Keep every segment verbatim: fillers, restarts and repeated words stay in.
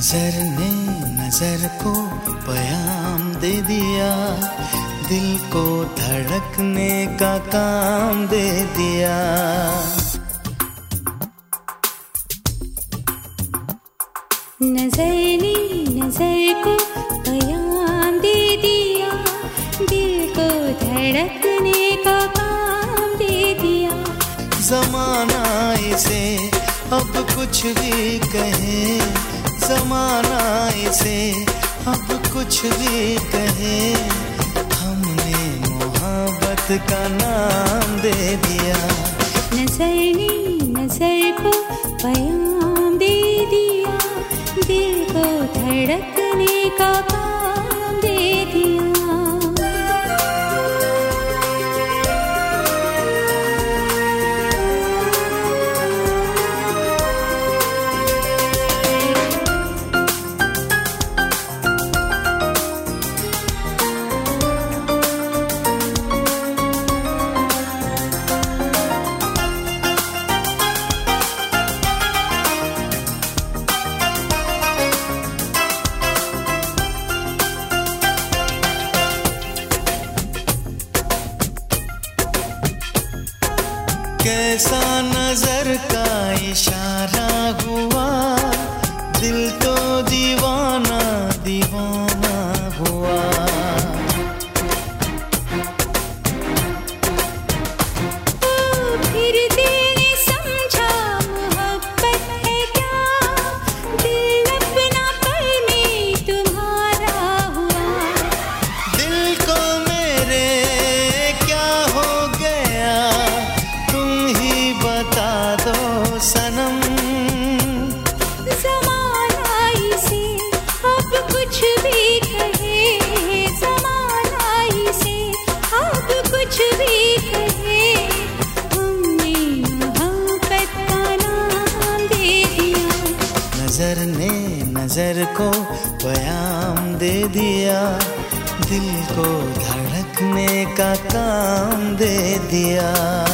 नजर ने नजर को पैगाम दे दिया, दिल को धड़कने का काम दे दिया। नजर ने नजर को पैगाम दे दिया, दिल को धड़कने का काम दे दिया। ज़माना इसे अब कुछ भी कहे, ज़माना इसे अब कुछ भी कहे, हमने मोहब्बत का नाम दे दिया। नजर ने नजर को पैगाम दे दिया, दिल को धड़कने का काम दे दिया। कैसा नजर का इशारा हुआ, दिल तो दीवाना दीवाना हुआ। फिर दिल ने समझा मोहब्बत है क्या, दिल अपना पल में तुम्हारा हुआ। दिल को मेरे क्या हो गया, बता दो सनम। ज़माना इसे अब कुछ भी कहे, ज़माना इसे अब कुछ भी कहे, हमने मोहब्बत का नाम दे दिया। नजर ने नजर को पैगाम दे दिया, दिल को धड़कने का काम दे दिया।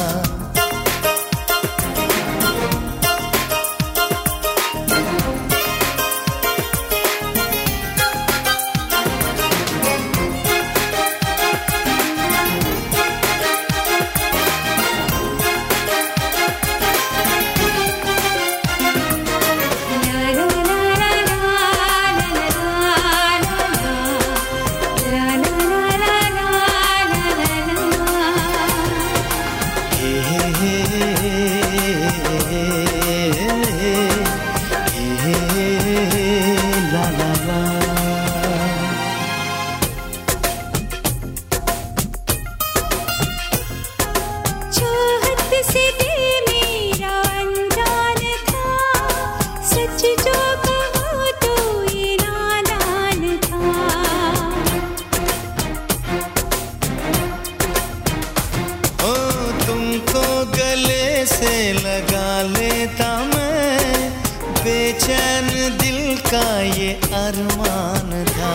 से लगा लेता मैं, बेचैन दिल का ये अरमान था।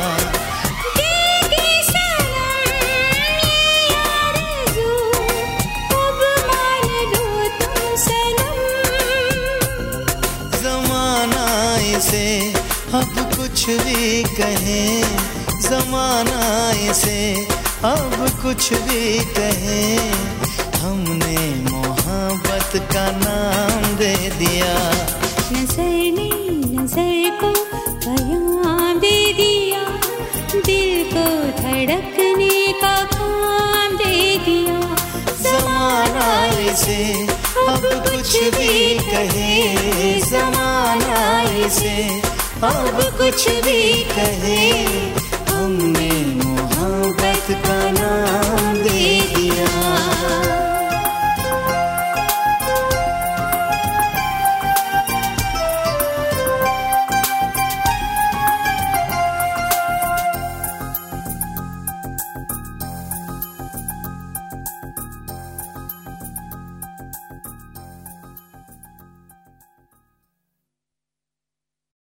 ज़माना इसे अब कुछ भी कहे, ज़माना इसे अब कुछ भी कहे, हमने मोहब्बत का नाम दे दिया। नजर ने नजर को पैगाम दे दिया, दिल को धड़कने का काम दे दिया। ज़माना इसे अब कुछ भी कहे, ज़माना इसे अब कुछ भी कहे, हमने मोहब्बत का नाम